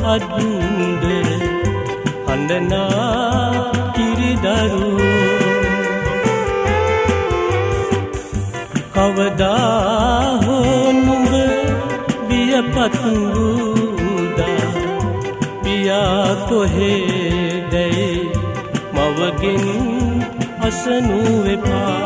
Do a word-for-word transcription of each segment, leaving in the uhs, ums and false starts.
අද්දර හඬනා කිරිදරු කවදා හෝ නුඹ වියපත් වූදා පියා කොහෙදැයි මවගෙන් අසනු එපා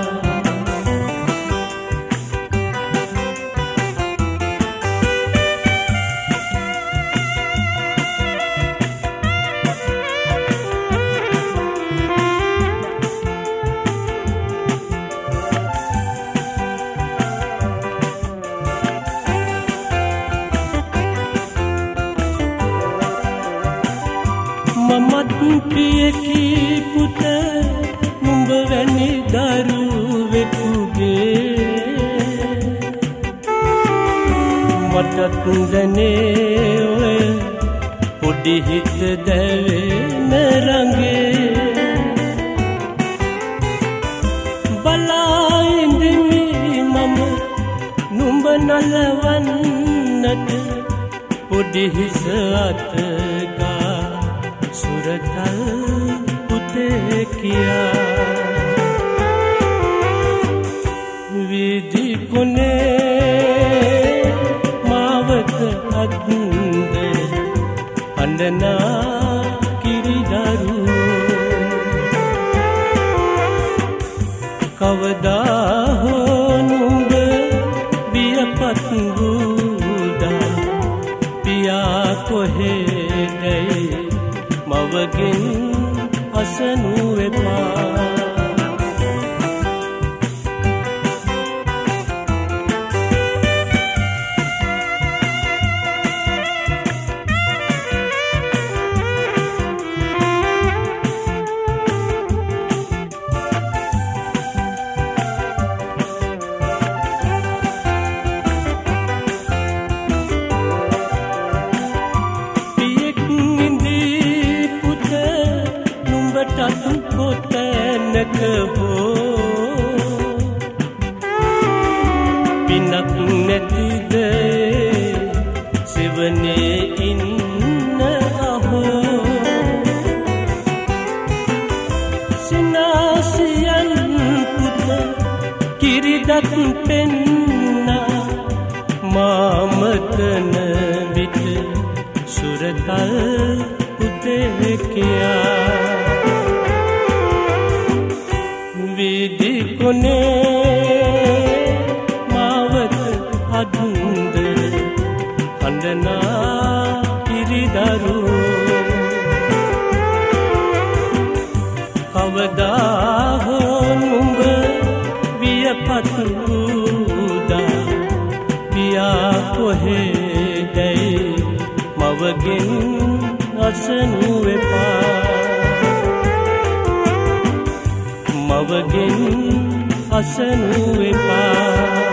මමත් පියකි පුත නුඹ වැනි දරුවෙකුගේ මටත් දැනේ ඔය පොඩි හිත දැවෙන රඟේ බලා ඉඳිමි මම නුඹ නලවන්නට පොඩි හිස අතගා සුරතල් පුතේ කියා විදි කොනේ මාවත අද්දර හඬනා කිරිදරු කවදා හෝ නුඹ වියපත් වූදා පියා කොහෙදැයි මවගෙන් අසනු එපා ටතු කොතැනක හෝ පිනක් නැතිද සෙවනේ ඉන්න අහෝ සිනාසියන් පුත කිරිදත් පෙන්නා මාමතන විට සුරතල් පුතේ කියා විදි කොනේ මාවත අද්දර හඬනා කිරිදරු කවදා හෝ නුඹ වියපත් වූදා පියා කොහෙදැයි මවගෙන් අසනු එපා මවගෙන් අසනු එපා